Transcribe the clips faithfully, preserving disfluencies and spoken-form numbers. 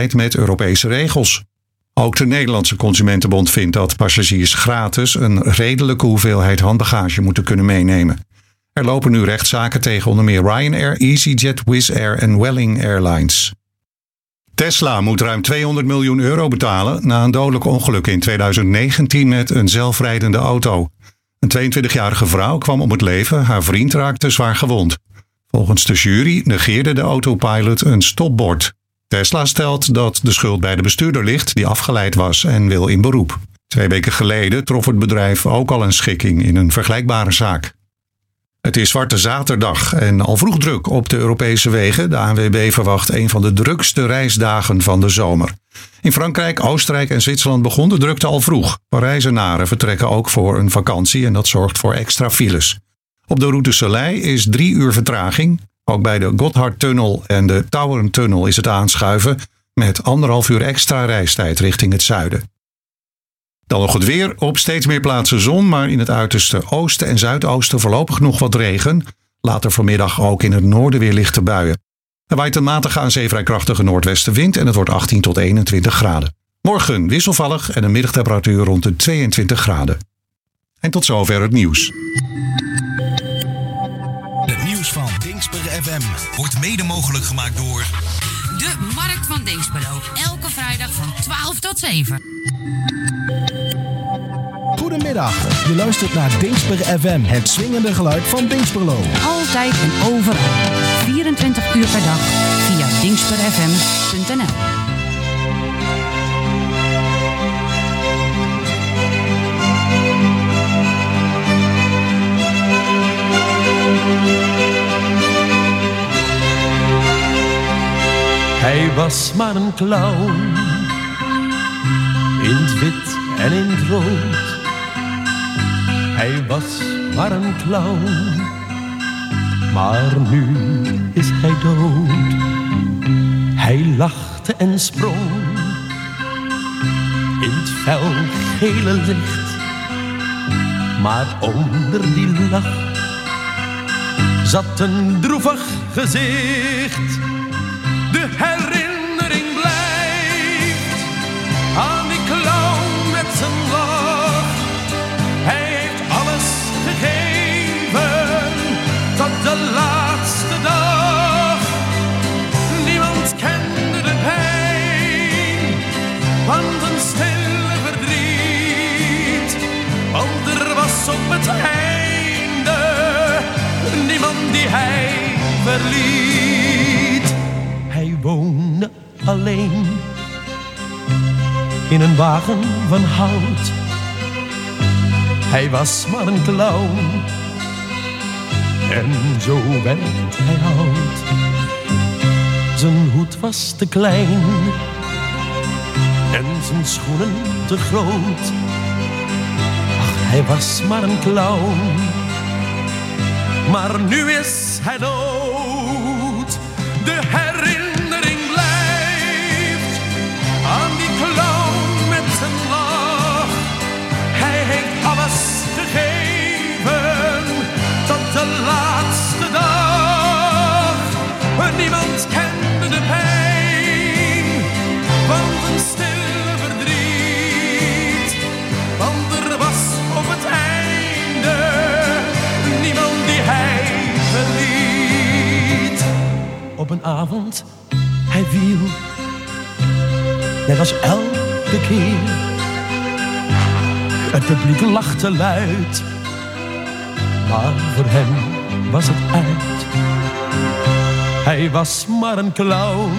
met Europese regels. Ook de Nederlandse Consumentenbond vindt dat passagiers gratis een redelijke hoeveelheid handbagage moeten kunnen meenemen. Er lopen nu rechtszaken tegen onder meer Ryanair, EasyJet, Wizz Air en Welling Airlines. Tesla moet ruim tweehonderd miljoen euro betalen na een dodelijk ongeluk in tweeduizend negentien met een zelfrijdende auto. Een tweeëntwintigjarige vrouw kwam om het leven, haar vriend raakte zwaar gewond. Volgens de jury negeerde de autopilot een stopbord. Tesla stelt dat de schuld bij de bestuurder ligt die afgeleid was en wil in beroep. Twee weken geleden trof het bedrijf ook al een schikking in een vergelijkbare zaak. Het is Zwarte Zaterdag en al vroeg druk op de Europese wegen. De A N W B verwacht een van de drukste reisdagen van de zomer. In Frankrijk, Oostenrijk en Zwitserland begon de drukte al vroeg. Parijzenaren vertrekken ook voor een vakantie en dat zorgt voor extra files. Op de route Soleil is drie uur vertraging. Ook bij de Gotthardtunnel en de Tauerntunnel is het aanschuiven met anderhalf uur extra reistijd richting het zuiden. Dan nog het weer. Op steeds meer plaatsen zon, maar in het uiterste oosten en zuidoosten voorlopig nog wat regen. Later vanmiddag ook in het noorden weer lichte buien. Er waait een matige aan zee vrij krachtige noordwestenwind en het wordt achttien tot eenentwintig graden. Morgen wisselvallig en een middagtemperatuur rond de tweeëntwintig graden. En tot zover het nieuws. Het nieuws van Dingsper F M wordt mede mogelijk gemaakt door de Markt van Dinxperlo. Elke vrijdag van twaalf tot zeven. Goedemiddag, je luistert naar Dingsper F M, het swingende geluid van Dinxperlo. Altijd en overal, vierentwintig uur per dag, via dingsper f m punt n l. Hij was maar een clown, in het wit en in het rood. Hij was maar een clown, maar nu is hij dood. Hij lachte en sprong in het fel gele licht, maar onder die lach zat een droevig gezicht. De herinnering blijft aan die clown met zijn lach. Hij heeft alles gegeven tot de laatste dag. Niemand kende de pijn van een stille verdriet, want er was op het einde niemand die hij verliet. Hij woonde alleen in een wagen van hout. Hij was maar een clown en zo werd hij oud. Zijn hoed was te klein en zijn schoenen te groot. Ach, hij was maar een clown, maar nu is hij dood. De herinnering blijft aan die clown met zijn lach. Hij heeft alles gegeven tot de laatste dag. Niemand kende de pijn van een stille verdriet, want er was op het einde niemand die hij verliet. Op een avond, hij viel, net als elke keer. Het publiek lachte luid, maar voor hem was het uit. Hij was maar een clown,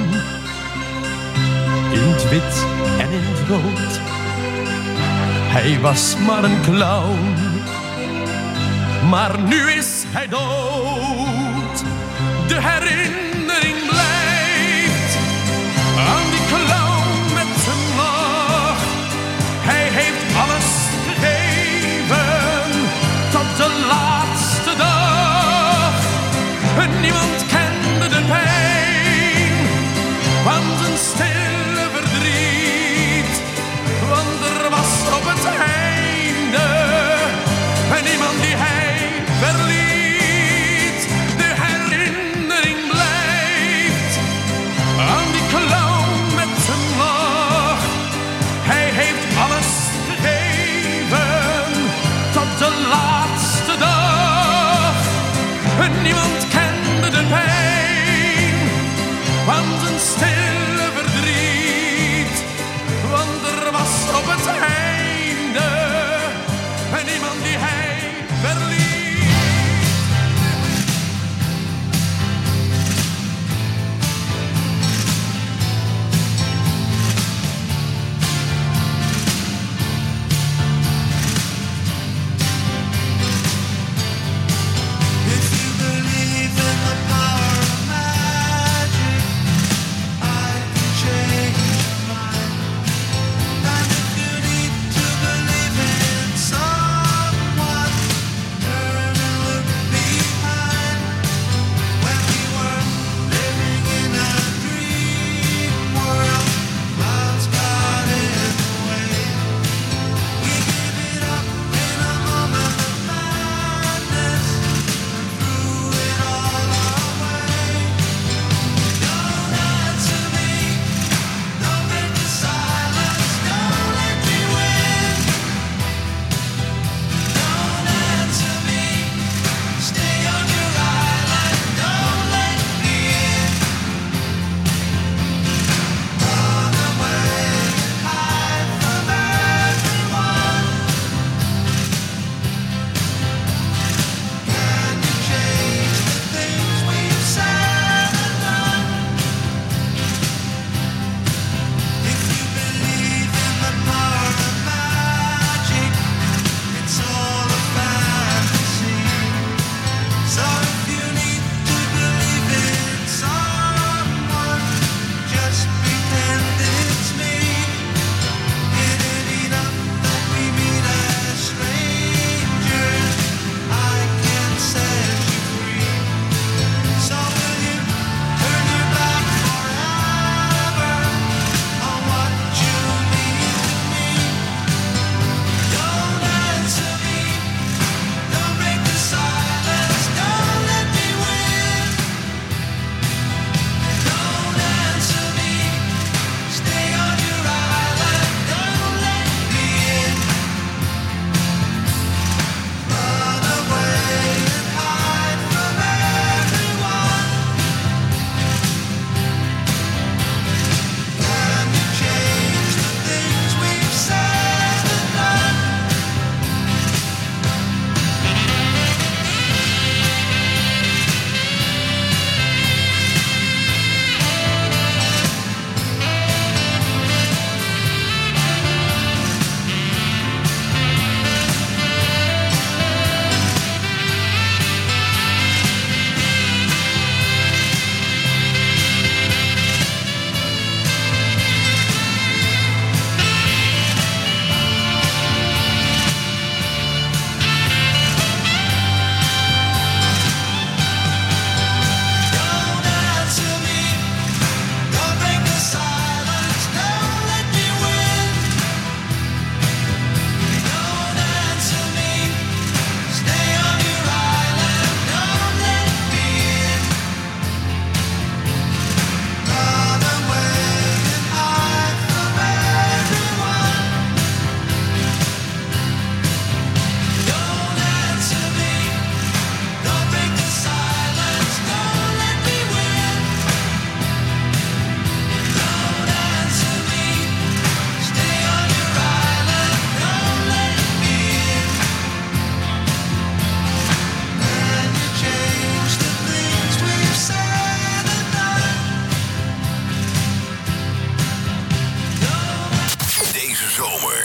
in het wit en in het rood. Hij was maar een clown, maar nu is hij dood. De herinnering blijft aan die clown met zijn lach. Hij heeft alles gegeven tot de laatste dag. Niemand kende de pijn van zijn stille verdriet, want er was op het einde niemand die hij verliet. De herinnering blijft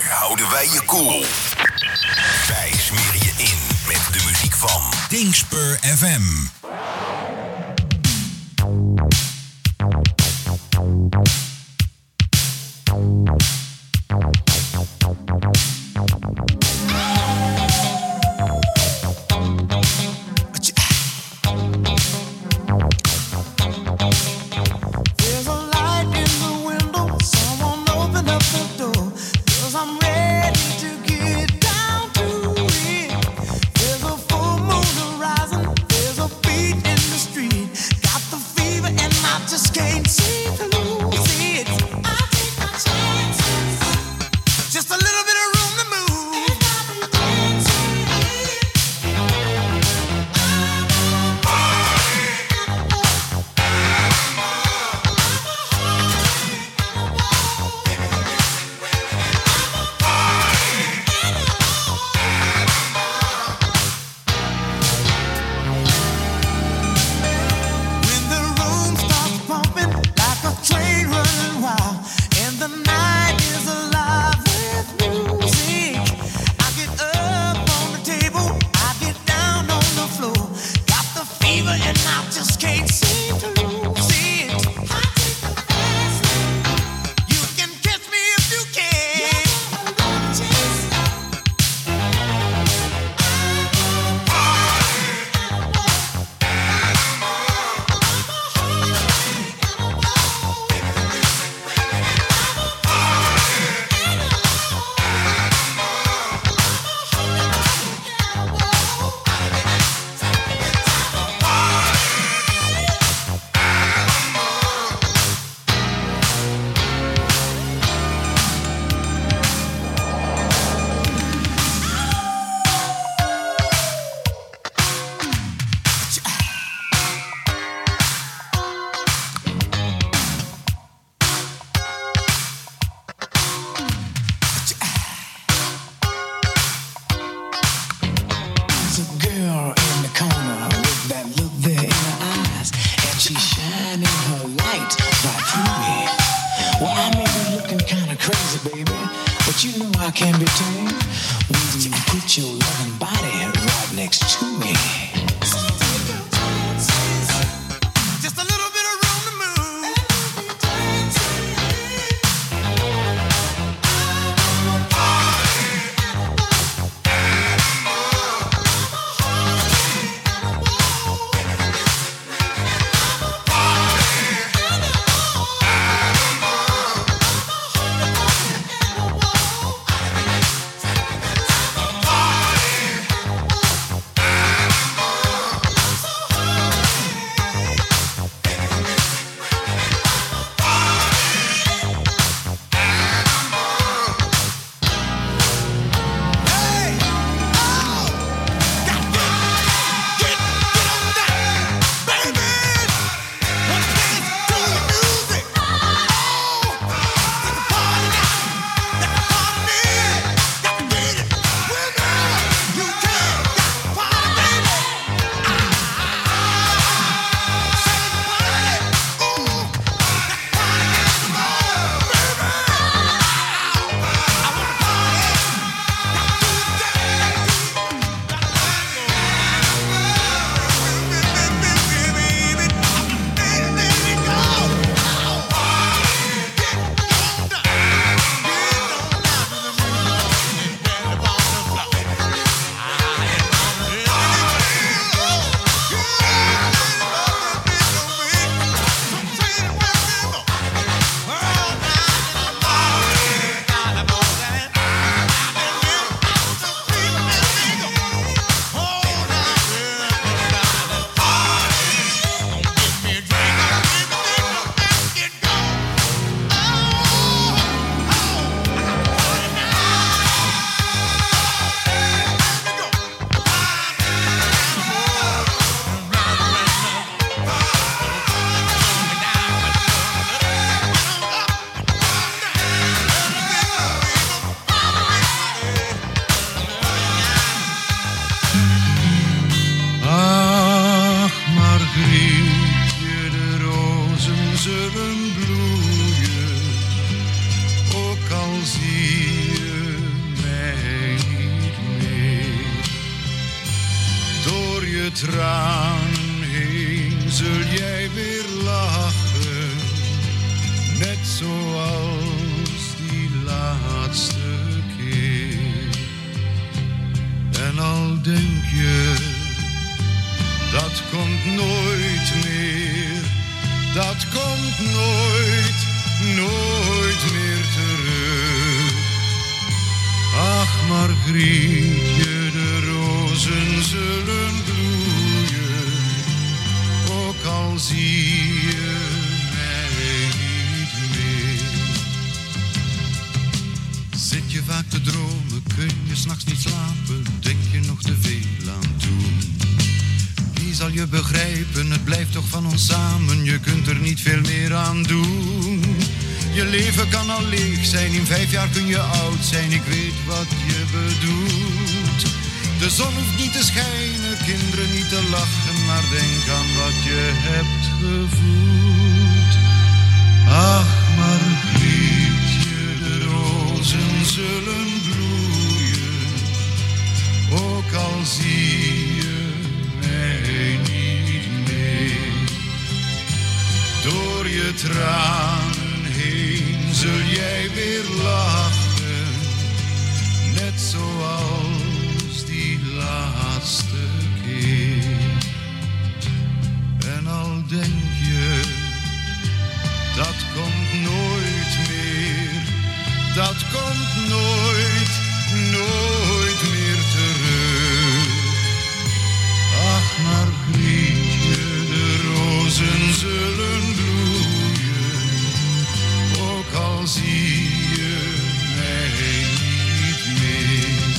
houden wij je cool. Wij smeren je in met de muziek van Dingspur F M. tranen heen zul jij weer lachen, net zoals die laatste keer. En al denk je, dat komt nooit meer, dat komt nooit, nooit meer terug. Ach, Margrietje, de rozen zullen bloeien, ook al zie je mij niet meer. Zit je vaak te dromen, kun je 's nachts niet slapen, denk je nog te veel aan toen. Wie zal je begrijpen, het blijft toch van ons samen, je kunt er niet veel meer aan doen. Je leven kan al leeg zijn, in vijf jaar kun je oud zijn, ik weet wat je bedoelt. De zon hoeft niet te schijnen, kinderen niet te lachen, maar denk aan wat je hebt gevoeld. Ach, Margrietje, de rozen zullen bloeien, ook al zie je mij niet meer. Door je tranen heen zul jij weer lachen, net zoals die laatste keer. En al denk je, dat komt nooit meer, dat komt nooit, nooit meer terug. Ach, Margrietje, de rozen zullen bloeien, ook al zie je mij niet meer.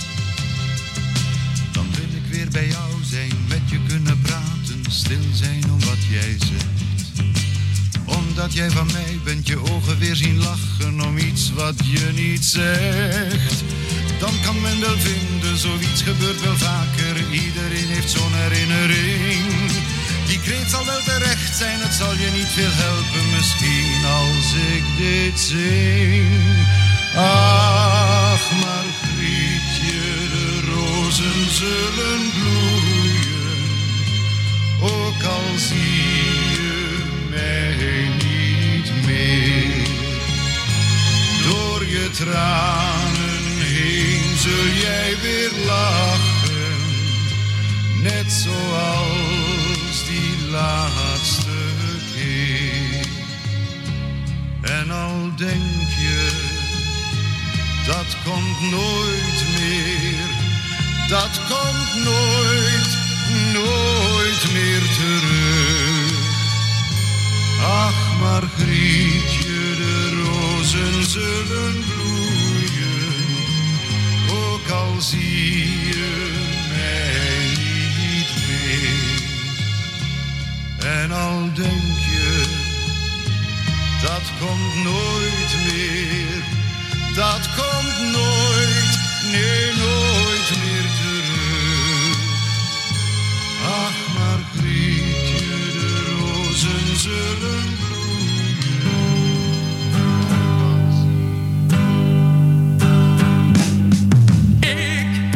Dan wil ik weer bij jou zijn, met je kunnen praten, stil zijn om wat jij zegt. Omdat jij van mij bent, je ogen weer zien lachen om iets wat je niet zegt. Dan kan men wel vinden, zoiets gebeurt wel vaker, iedereen heeft zo'n herinnering. Die kreet zal wel terecht zijn, het zal je niet veel helpen misschien als ik dit zing. Ach, Margrietje, de rozen zullen bloeien, ook al zie je mij niet meer. Door je tranen heen zul jij weer lachen, net zoals die laatste keer. En al denk je, dat komt nooit meer, dat komt nooit, nooit meer terug. Ach, Margrietje, de rozen zullen bloeien, ook al zie je mij niet meer. En al denk je, dat komt nooit meer, dat komt nooit, nee, nooit meer terug. Ach, Margrietje, de rozen zullen bloeien. Ik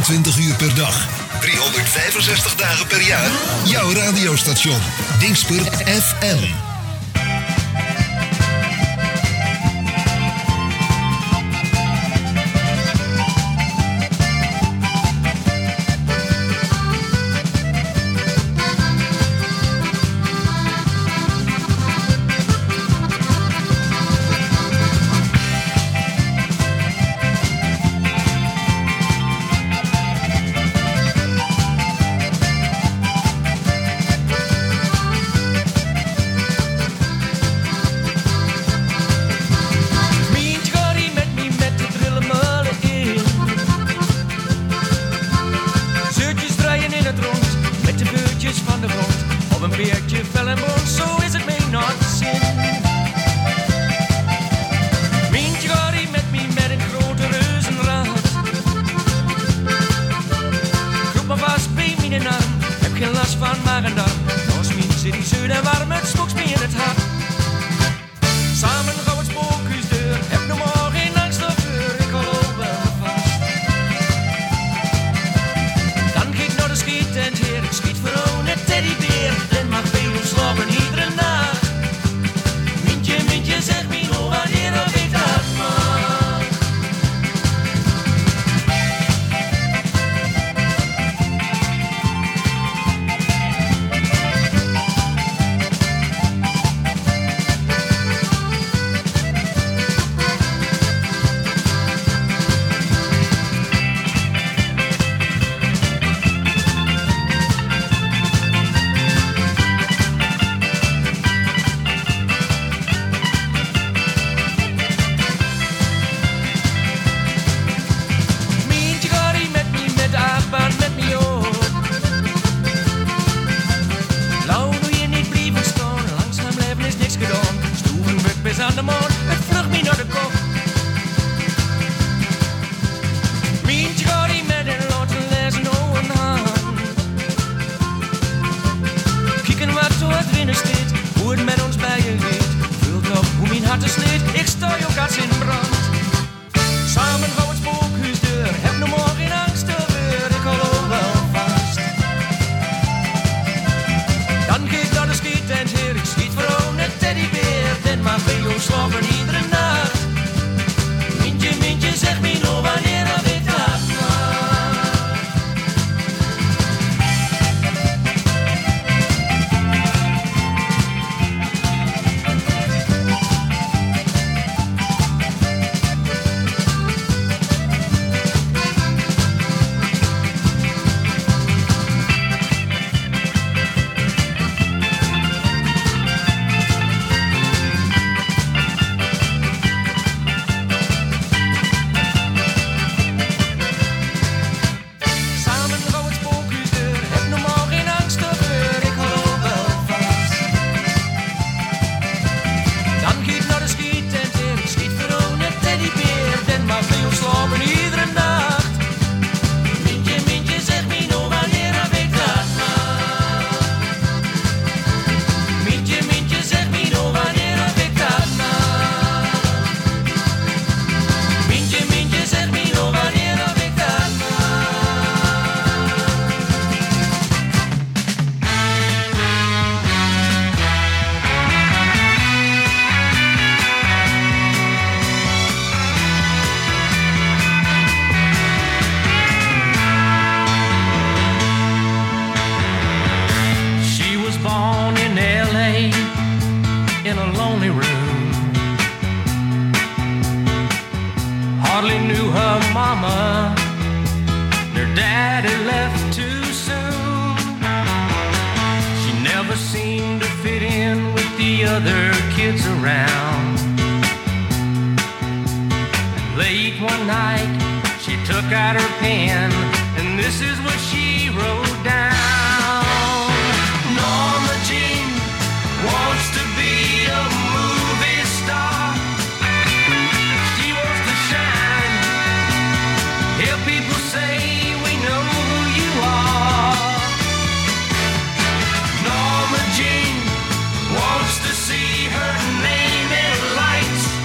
vierentwintig uur per dag, driehonderdvijfenzestig dagen per jaar. Jouw radiostation, Dingsper F M.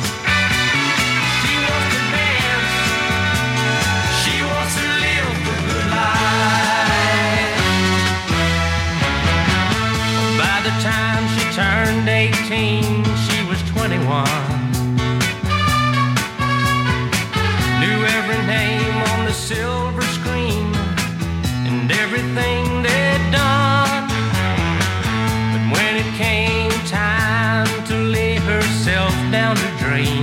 She wants to live the sat down to dream.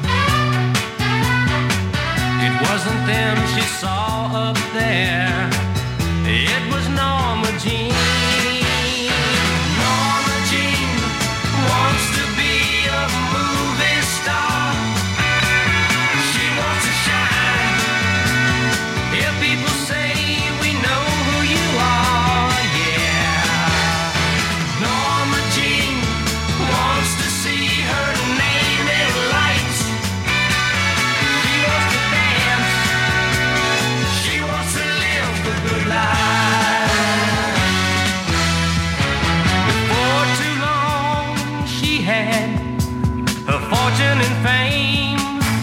It wasn't them she saw up there. It was Norma Jean. Norma Jean wants to be a movie star. She wants to shine. If people say we know who you are, yeah. Norma Jean wants to see her name in lights. She wants to dance. She wants to live the good life. Before too long, she had her fortune and fame,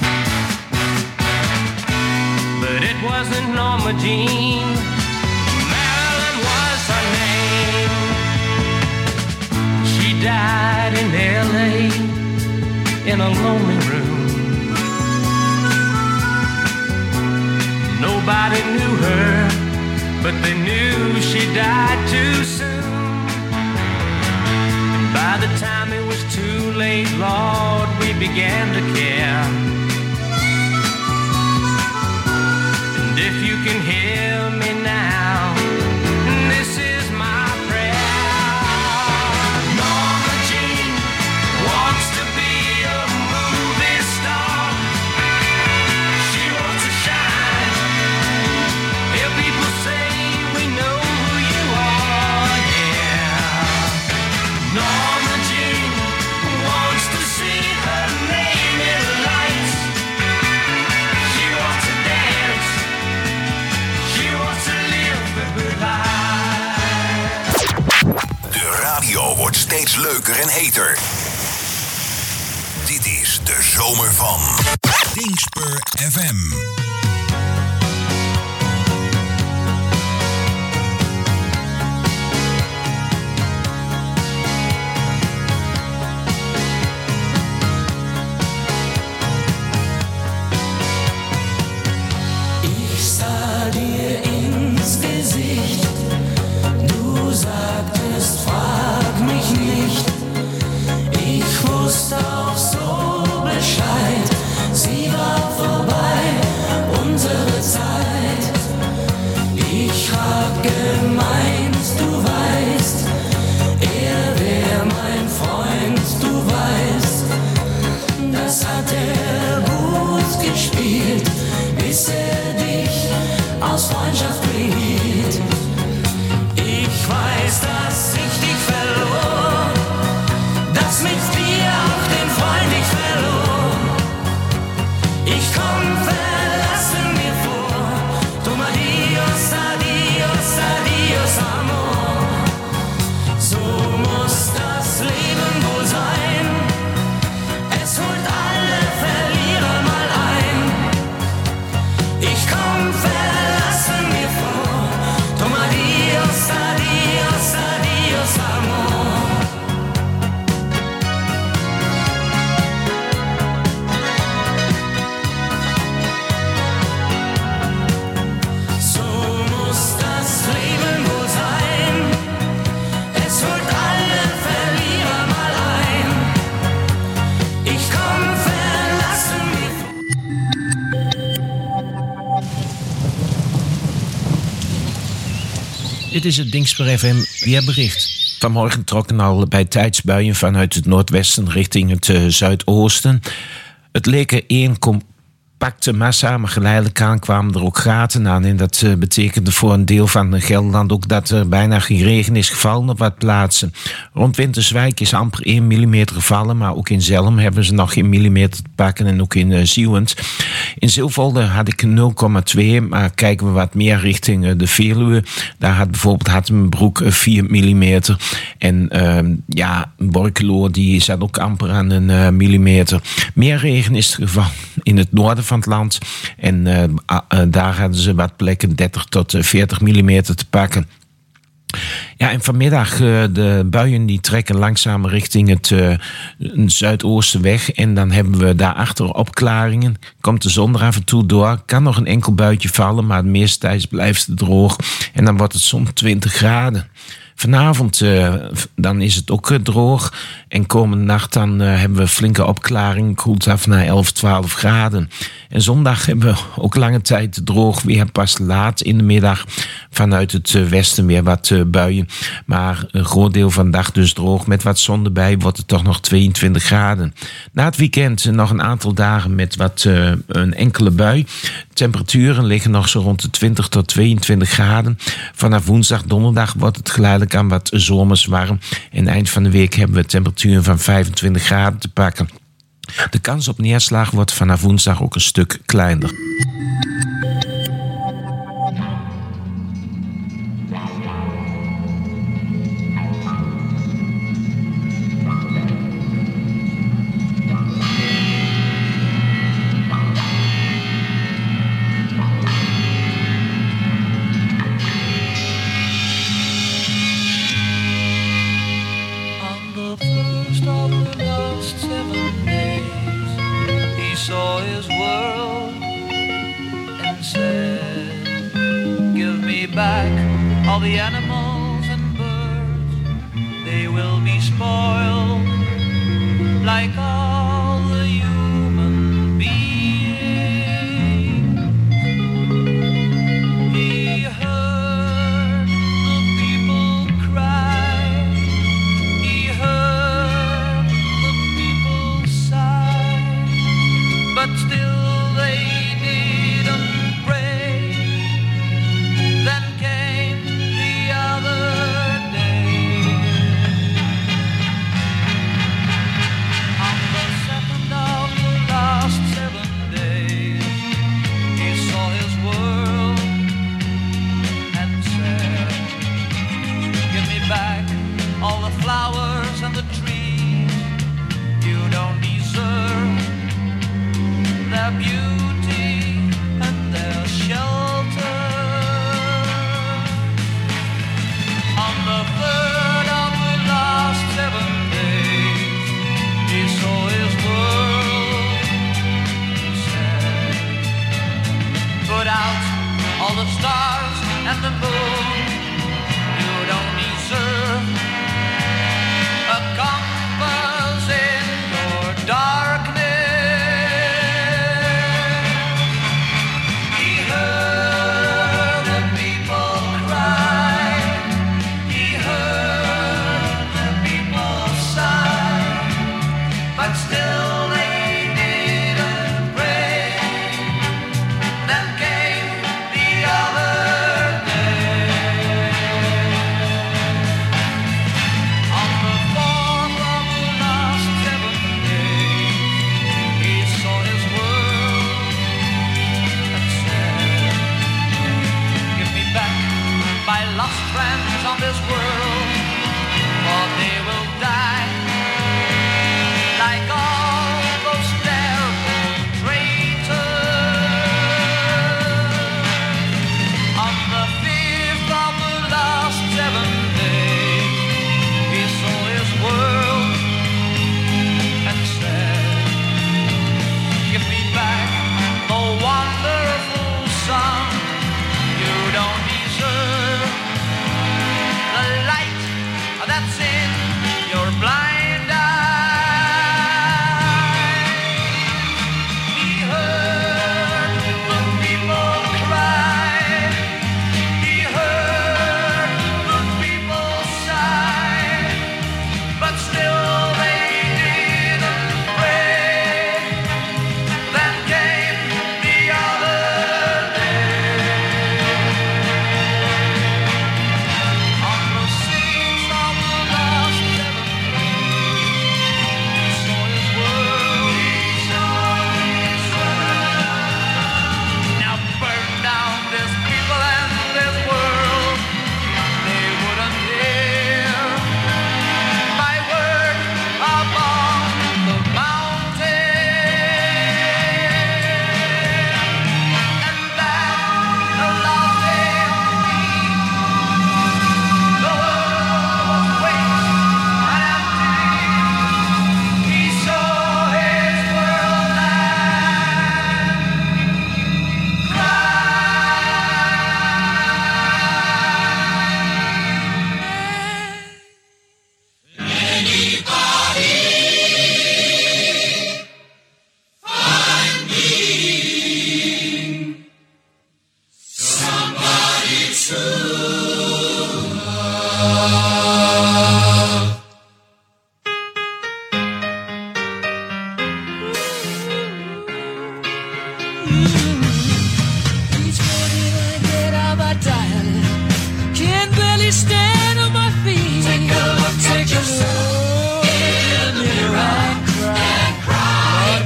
but it wasn't Norma Jean. Marilyn was her name. She died in L A in a lonely room. Nobody knew her, but they knew she died too soon. And by the time it was too late, Lord, we began to care. And if you can hear me now, this is my prayer. Norma Jean wants to be a movie star. She wants to shine. If people say we know who you are, yeah. Norma Jean wants to see her name in lights. She wants to dance. She wants to live the good life. De radio wordt steeds leuker en heter. Dit is de zomer van Dingspur F M. Ich sah dir ins Gesicht, du sagtest, frag mich nicht. Ich wusste auch so Bescheid, sie war vorbei, unsere Zeit. Ich hab gemeint, du weißt, er wär mein Freund, du weißt, das hat er gut gespielt, bis er dich aus Freundschaft behielt. Ich weiß, dass ich dich verlor, dass mit dir auch den Freund ich verlor. Ich komm verlassen mir vor, drum adios, adios, adios, amor. So muss das Leben wohl sein, es holt alle Verlierer mal ein. Ich komm verlassen mir vor, drum adios, adios, adios, amor. So muss das Leben wohl sein, es holt alle Verlierer mal ein. Ich komm verlassen mir vor. Dit is het Dingspur F M weerbericht. Vanmorgen trokken al bij tijdsbuien vanuit het noordwesten richting het uh, zuidoosten. Het leek er één compacte massa, maar geleidelijk aan kwamen er ook gaten aan. En dat uh, betekende voor een deel van Gelderland ook dat er bijna geen regen is gevallen op wat plaatsen. Rond Winterswijk is amper één millimeter gevallen, maar ook in Zelm hebben ze nog geen millimeter te pakken en ook in uh, Zieuwent. In Zilvolde had ik nul komma twee, maar kijken we wat meer richting uh, de Veluwe. Daar had bijvoorbeeld Hattemenbroek uh, vier millimeter. En uh, ja, Borculo die zat ook amper aan een uh, millimeter. Meer regen is het geval in het noorden van het land. En uh, uh, daar hadden ze wat plekken dertig tot veertig millimeter te pakken. Ja, en vanmiddag uh, de buien die trekken langzaam richting het uh, zuidoosten weg. En dan hebben we daarachter opklaringen. Komt de zon er af en toe door. Kan nog een enkel buitje vallen, maar het meeste tijd blijft het droog. En dan wordt het soms twintig graden. Vanavond uh, dan is het ook uh, droog. En komende nacht dan uh, hebben we flinke opklaring. Koelt af naar elf, twaalf graden. En zondag hebben we ook lange tijd droog weer. Pas laat in de middag vanuit het uh, westen weer wat uh, buien. Maar een groot deel van de dag dus droog. Met wat zon erbij wordt het toch nog tweeëntwintig graden. Na het weekend uh, nog een aantal dagen met wat uh, een enkele bui. Temperaturen liggen nog zo rond de twintig tot tweeëntwintig graden. Vanaf woensdag, donderdag wordt het geleidelijk aan wat zomers warm. En eind van de week hebben we temperaturen van vijfentwintig graden te pakken. De kans op neerslag wordt vanaf woensdag ook een stuk kleiner. All the animals and birds, they will be spoiled like all the human beings. He heard the people cry, he heard the people sigh, but still they didn't pray. Then came the other day. On the second of the last seven days, he saw his world and said, give me back all the flowers and the trees. You don't deserve their beauty and their shelter. On the third of the last seven days, he saw his world and said, put out all the stars and the moon. You don't deserve a compass in your darkness.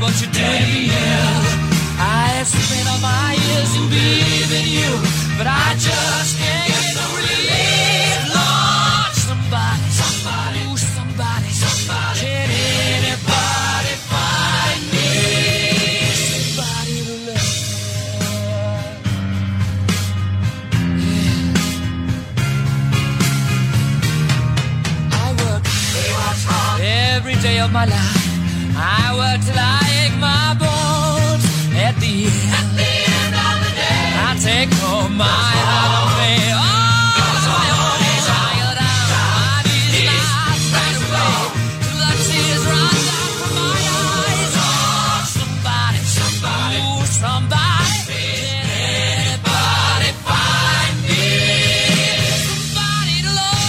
what you did to me. I have spent all my years in believing you, but I just can't get no relief. Lord, somebody, somebody, ooh, somebody, somebody, can anybody find me somebody to love? Yeah. I work every day of my life. I work till I ache my bones. At the end, At the end of the day, I take home my heart of me. Oh, my own tired out. My knees right away till the tears run down from my eyes. Oh, somebody, somebody, ooh, somebody, can anybody find me somebody to love?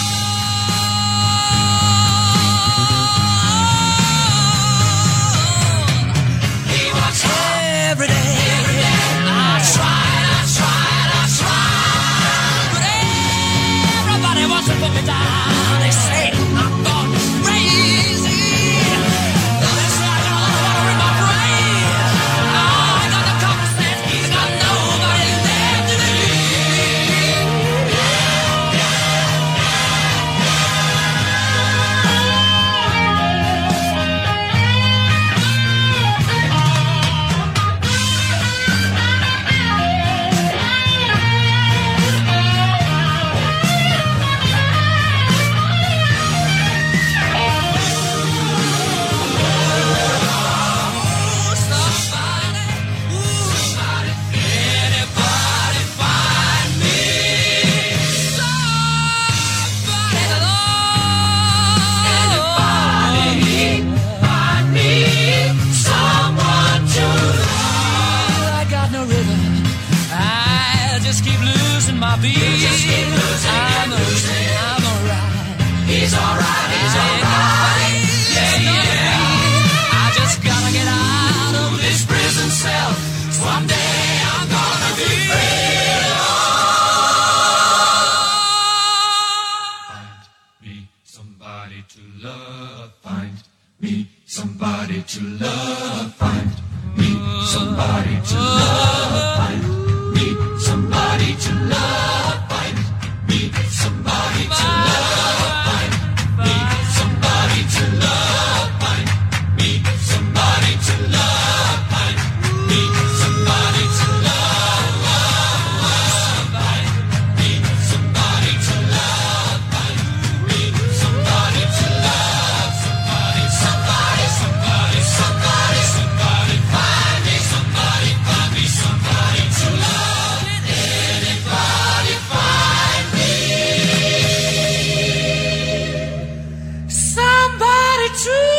He works every day. I tried, I tried, I tried, but everybody wants to put me down. They say I'm gone crazy. They say I got a lot of water in my brain. Oh, I got the common sense. I got nobody there to believe. Ooh, somebody, ooh, somebody, anybody find me somebody to love? Anybody find me someone to love? I got no rhythm. I just keep losing my beat. I'm losing, I'm alright. He's alright, he's alright. Yeah, yeah. I just gotta get out of this prison cell. Someday I'm gonna be free. Find me somebody to love. Find me somebody to love. Find me somebody to love. Find me somebody to love. Find me somebody to love. Find me somebody to love. Find me somebody to love. Find me somebody to love. Find me somebody to love. Find me somebody to love. Somebody, somebody, somebody, somebody, somebody. Find me somebody, find me somebody to love. Anybody find me somebody to love?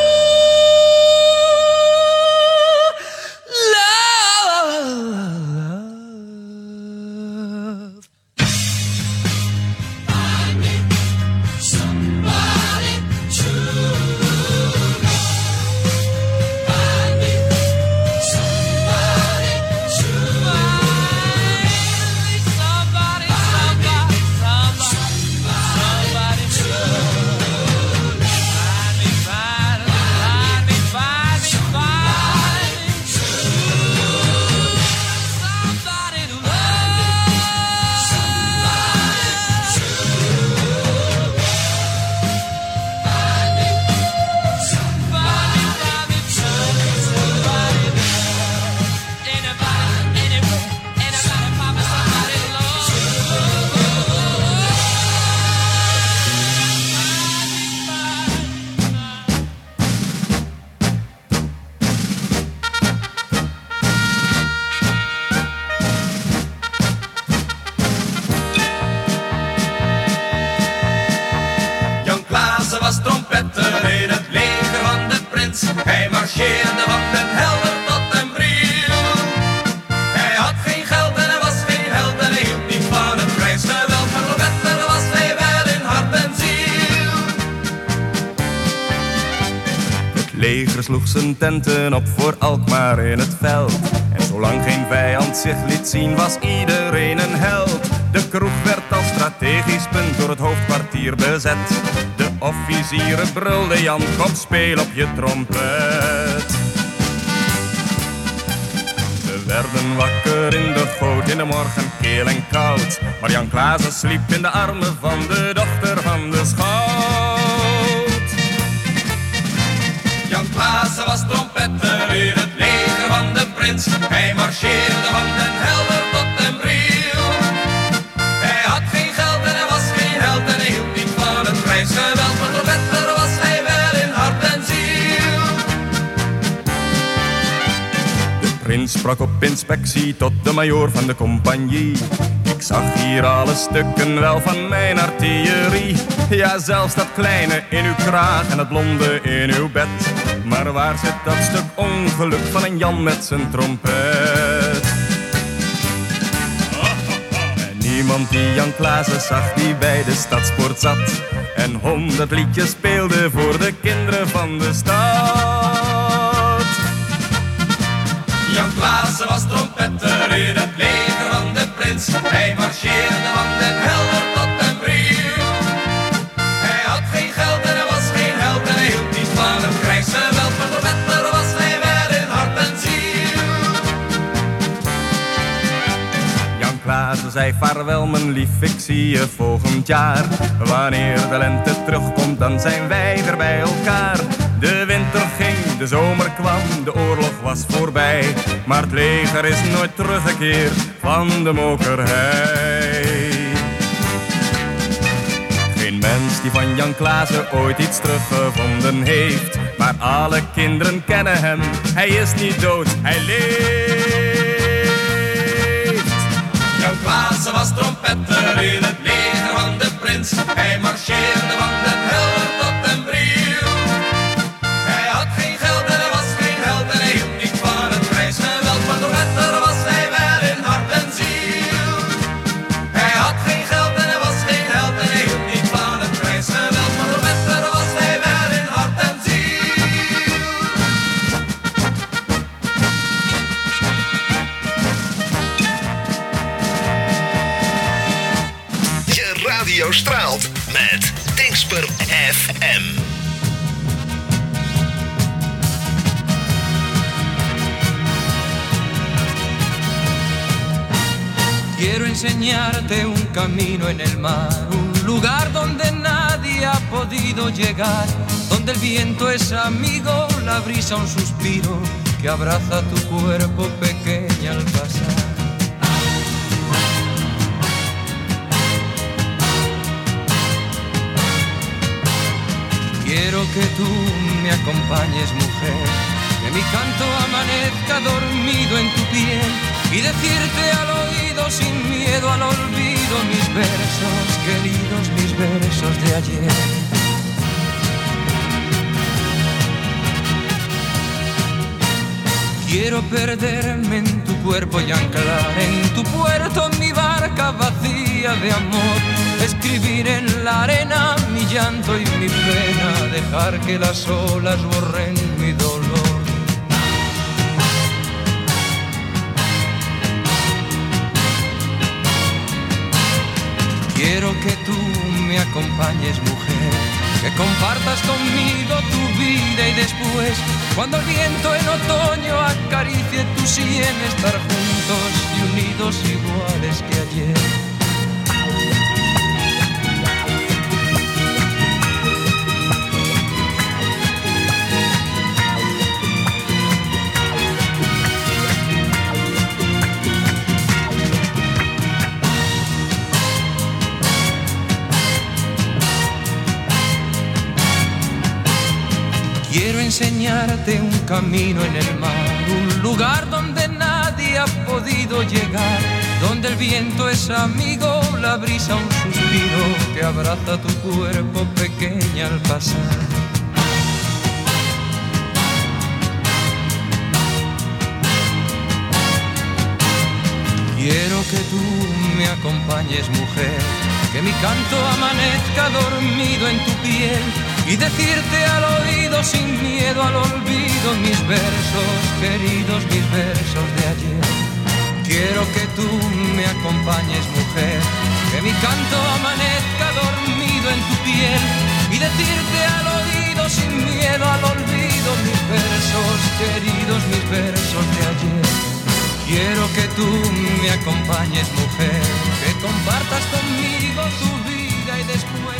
Find me somebody to love. Find me somebody to love. Somebody, somebody, somebody, somebody to love. Find me, find me, find me, find me, find me to love. Somebody to love. Somebody to love. Find me somebody, find me to somebody to love. Anybody, anywhere, anybody, find me somebody to love. Jan Klaassen was trompetter in het leger van de prins. Hij marcheerde van Den Helder tot Den Briel. Hij had geen geld en hij was geen held en hij hield niet van het krijgsgeweld. Maar trompetter was hij wel in hart en ziel. Het leger sloeg zijn tenten op voor Alkmaar in het veld. En zolang geen vijand zich liet zien was iedereen een held. De kroeg werd als strategisch punt door het hoofdkwartier bezet. De officieren brulden Jan, kom speel op je trompet. werden wakker in de goot, in de morgen keel en koud. Maar Jan Klaassen sliep in de armen van de dochter van de schout. Jan Klaassen was trompetter in het leger van de prins. Hij marcheerde van Den Helder tot Den Briel. Hij had geen geld en hij was geen held en hij hield niet van het krijgsgeweld. Maar trompetter was hij wel in hart en ziel. De prins sprak op inspectie tot de majoor van de compagnie. Ik zag hier alle stukken wel van mijn artillerie. Ja, zelfs dat kleine in uw kraag en het blonde in uw bed. Maar waar zit dat stuk ongeluk van een Jan met zijn trompet? En niemand die Jan Klaassen zag die bij de stadspoort zat en honderd liedjes speelde voor de kinderen van de stad. Jan Klaassen was trompetter in het leger van de prins. Hij marcheerde van Den Helder tot Den Briel. Hij had geen geld en hij was geen held en hij hield niet van het krijgsgeweld. Maar trompetter was hij wel in hart en ziel. Jan Klaassen zei vaarwel mijn lief, ik zie je volgend jaar. Wanneer de lente terugkomt dan zijn wij weer bij elkaar. De winter ging, de zomer kwam, de oorlog was voorbij. Maar het leger is nooit teruggekeerd van de mokerhei. Geen mens die van Jan Klaassen ooit iets teruggevonden heeft. Maar alle kinderen kennen hem, hij is niet dood, hij leeft. Jan Klaassen was trompetter in het leger van de prins. Hij marcheerde van Den Helder tot Den Briel. Hij had geen geld en hij was geen held en hij hield niet van het krijgsgeweld. Maar trompetter was hij wel in hart en ziel. Hij had geen geld en hij was geen held en hij hield niet van het krijgsgeweld. Maar trompetter was hij wel in hart en ziel. Je radio straalt met Dingsper F M. Quiero enseñarte un camino en el mar, un lugar donde nadie ha podido llegar, donde el viento es amigo, la brisa un suspiro que abraza tu cuerpo pequeña al pasar. Quiero que tú me acompañes, mujer, que mi canto amanezca dormido en tu piel y decirte al oído sin miedo al olvido mis versos, queridos, mis versos de ayer. Quiero perderme en tu cuerpo y anclar en tu puerto mi barca vacía de amor, escribir en la arena mi llanto y mi pena, dejar que las olas borren mi dolor. Quiero que tú me acompañes, mujer, que compartas conmigo tu vida y después, cuando el viento en otoño acaricie tu sien, estar juntos y unidos iguales que ayer. Quiero enseñarte un camino en el mar, un lugar donde nadie ha podido llegar, donde el viento es amigo, la brisa un suspiro que abraza tu cuerpo pequeña al pasar. Quiero que tú me acompañes, mujer, que mi canto amanezca dormido en tu piel y decirte al oído sin miedo al olvido mis versos, queridos, mis versos de ayer. Quiero que tú me acompañes, mujer, que mi canto amanezca dormido en tu piel y decirte al oído sin miedo al olvido mis versos, queridos, mis versos de ayer. Quiero que tú me acompañes, mujer, que compartas conmigo tu vida y después...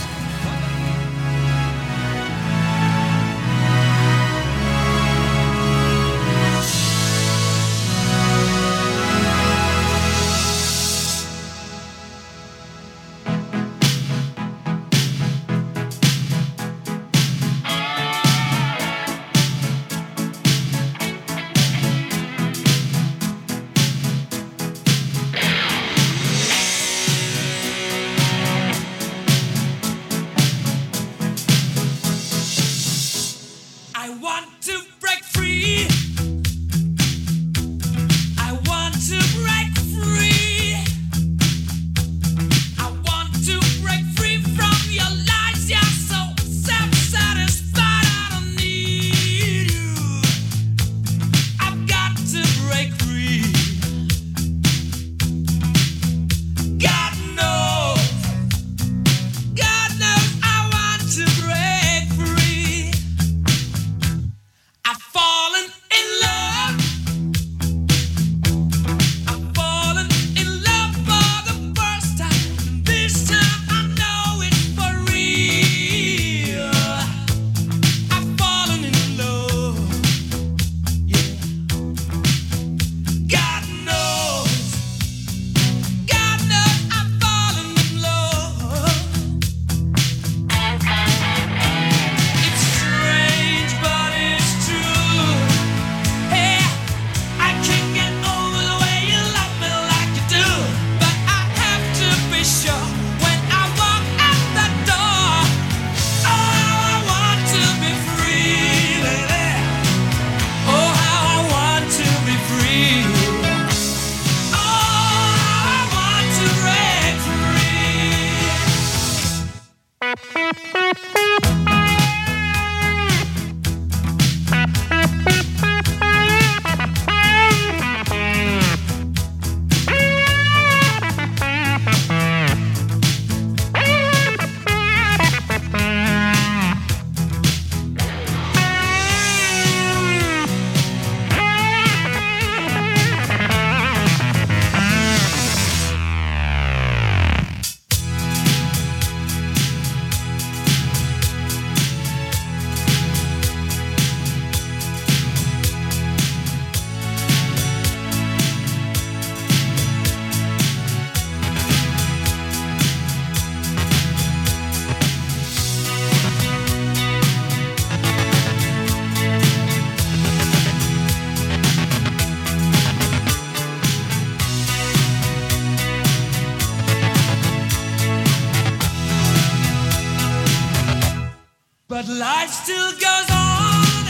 But life still goes on.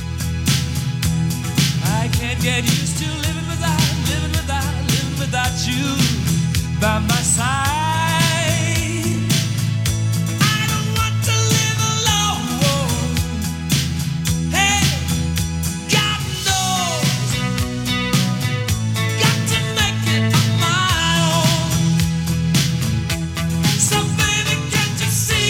I can't get used to living without, living without, living without you by my side. I don't want to live alone. Hey, God knows, got to make it on my own. So baby, can't you see?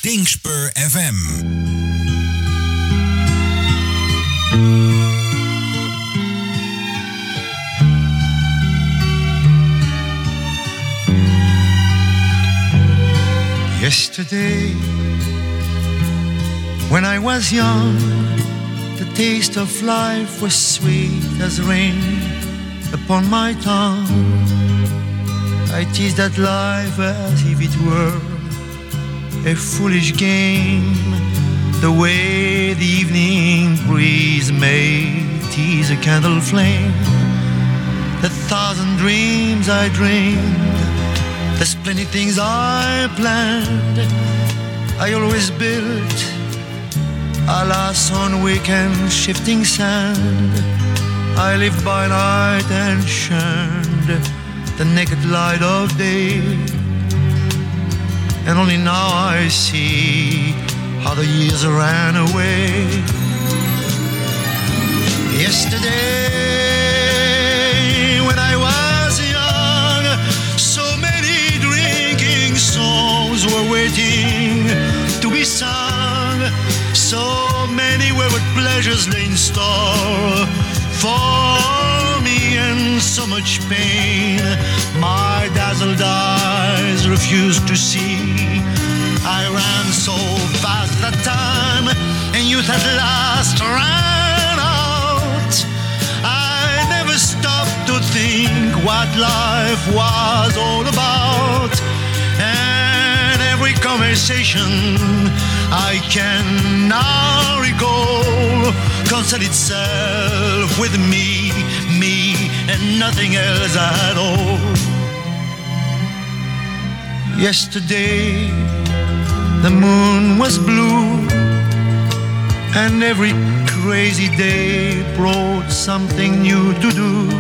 Dingspur F M. Yesterday, when I was young, the taste of life was sweet as rain upon my tongue. I teased that life as if it were a foolish game, the way the evening breeze may tease a candle flame. The thousand dreams I dreamed, there's plenty things I planned, I always built, alas, on weekend shifting sand. I lived by night and shunned the naked light of day, and only now I see how the years ran away. Yesterday, when I was young, so many drinking songs were waiting to be sung. So many wayward pleasures lay in store for me, and so much pain my dazzled eyes refused to see. I ran so fast that time, and youth at last ran out. I never stopped to think what life was all about, and every conversation I can now recall concerned itself with me, me, and nothing else at all. Yesterday, the moon was blue, and every crazy day brought something new to do.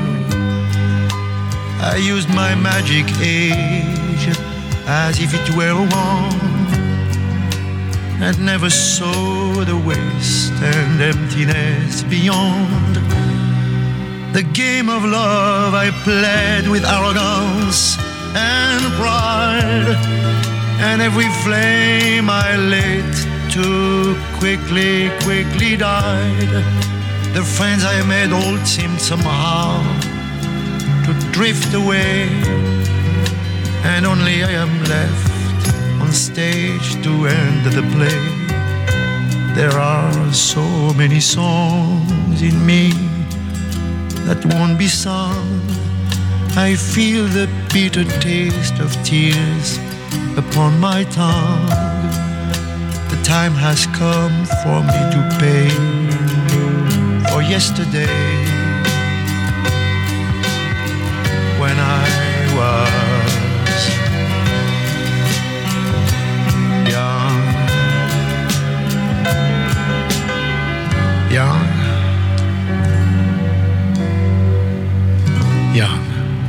I used my magic age as if it were a wand, and never saw the waste and emptiness beyond. The game of love I played with arrogance and pride, and every flame I lit too quickly, quickly died. The friends I made all seemed somehow to drift away, and only I am left on stage to end the play. There are so many songs in me that won't be sung. I feel the bitter taste of tears upon my tongue. The time has come for me to pay for yesterday, when I was young, young, young.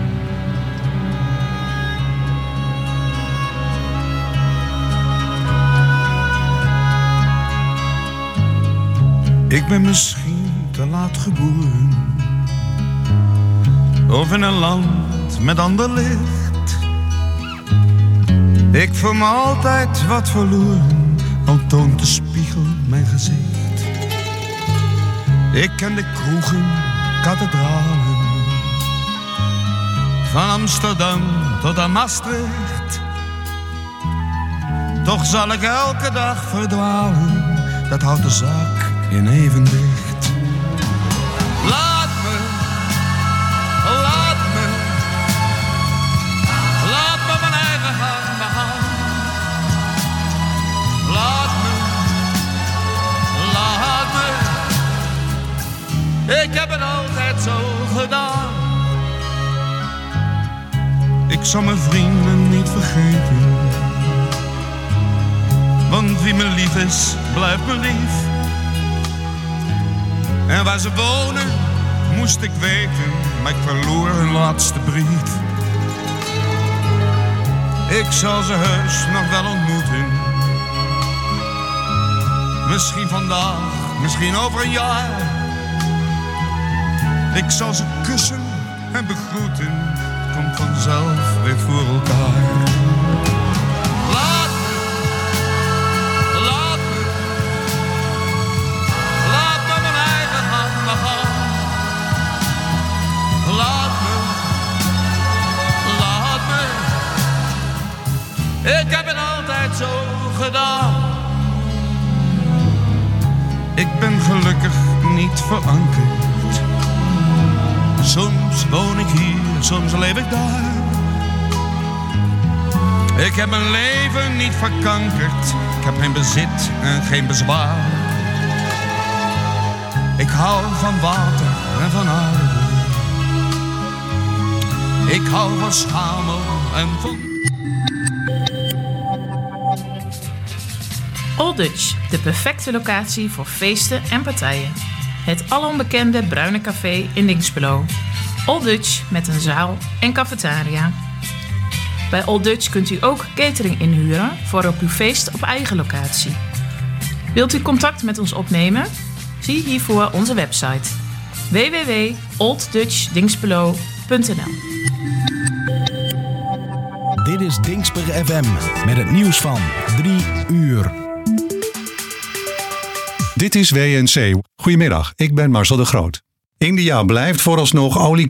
Ik ben misschien te laat geboren, of in een land met ander licht. Ik voel me altijd wat verloren, al toont de spiegel mijn gezicht. Ik ken de kroegen, kathedralen, van Amsterdam tot aan Maastricht. Toch zal ik elke dag verdwalen, dat houdt de zaak in evenwicht. Laat me, laat me, laat me mijn eigen gang begaan. Laat me, laat me, ik heb het altijd zo gedaan. Ik zal mijn vrienden niet vergeten, want wie me lief is, blijft me lief. En waar ze wonen, moest ik weten, maar ik verloor hun laatste brief. Ik zal ze heus nog wel ontmoeten. Misschien vandaag, misschien over een jaar. Ik zal ze kussen en begroeten, het komt vanzelf weer voor elkaar. Laat me, gedaan. Ik ben gelukkig niet verankerd. Soms woon ik hier, soms leef ik daar. Ik heb mijn leven niet verkankerd. Ik heb geen bezit en geen bezwaar. Ik hou van water en van aarde. Ik hou van schamel en van... Old Dutch, de perfecte locatie voor feesten en partijen. Het alombekende bruine café in Dinxperlo. Old Dutch met een zaal en cafetaria. Bij Old Dutch kunt u ook catering inhuren voor op uw feest op eigen locatie. Wilt u contact met ons opnemen? Zie hiervoor onze website w w w punt old dutch dinxperlo punt n l. Dit is Dinxper F M met het nieuws van drie uur. Dit is W N C. Goedemiddag, ik ben Marcel de Groot. India blijft vooralsnog olie